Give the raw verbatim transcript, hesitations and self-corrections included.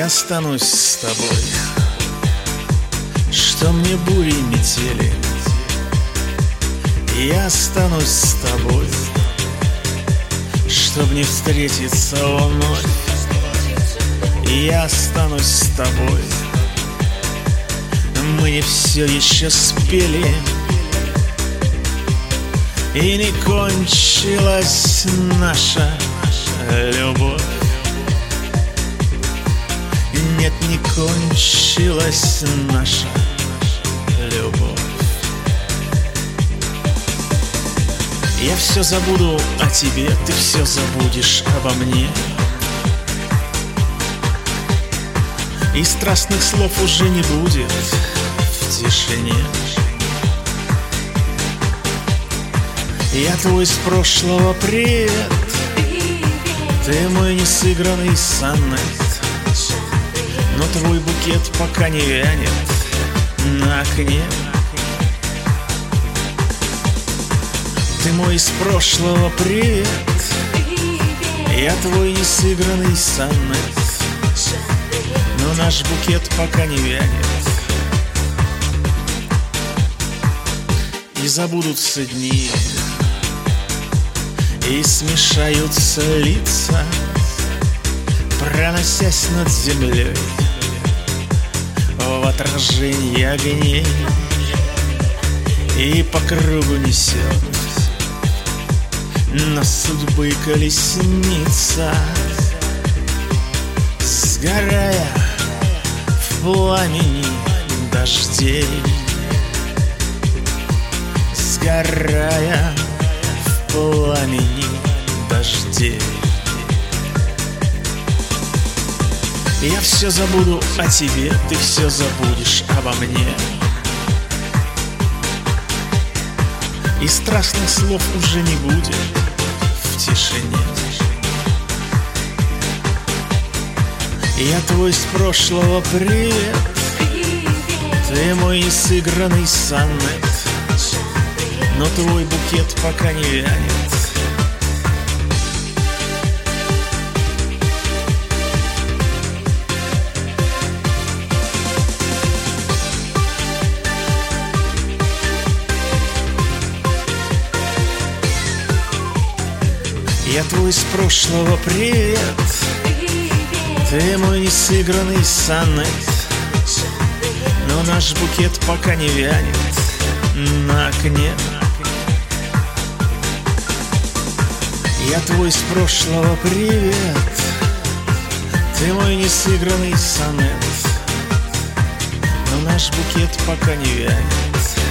Я останусь с тобой, что мне бури и метели. Я останусь с тобой, чтоб не встретиться вновь. Я останусь с тобой, мы не все еще спели, и не кончилась наша любовь. Нет, не кончилась наша любовь. Я все забуду о тебе, ты все забудешь обо мне. И страстных слов уже не будет в тишине. Я твой с прошлого привет, ты мой несыгранный сонет. Но твой букет пока не вянет на окне. Ты мой из прошлого привет, я твой несыгранный сонет. Но наш букет пока не вянет. И забудутся дни, и смешаются лица, проносясь над землей в отражении огней. И по кругу несет на судьбы колесница, сгорая в пламени дождей, сгорая в пламени дождей. Я все забуду о тебе, ты все забудешь обо мне. И страстных слов уже не будет в тишине. Я твой с прошлого привет, ты мой несыгранный сонет. Но твой букет пока не вянет. Я твой с прошлого привет, ты мой несыгранный сонет. Но наш букет пока не вянет на окне. Я твой с прошлого привет, ты мой несыгранный сонет. Но наш букет пока не вянет.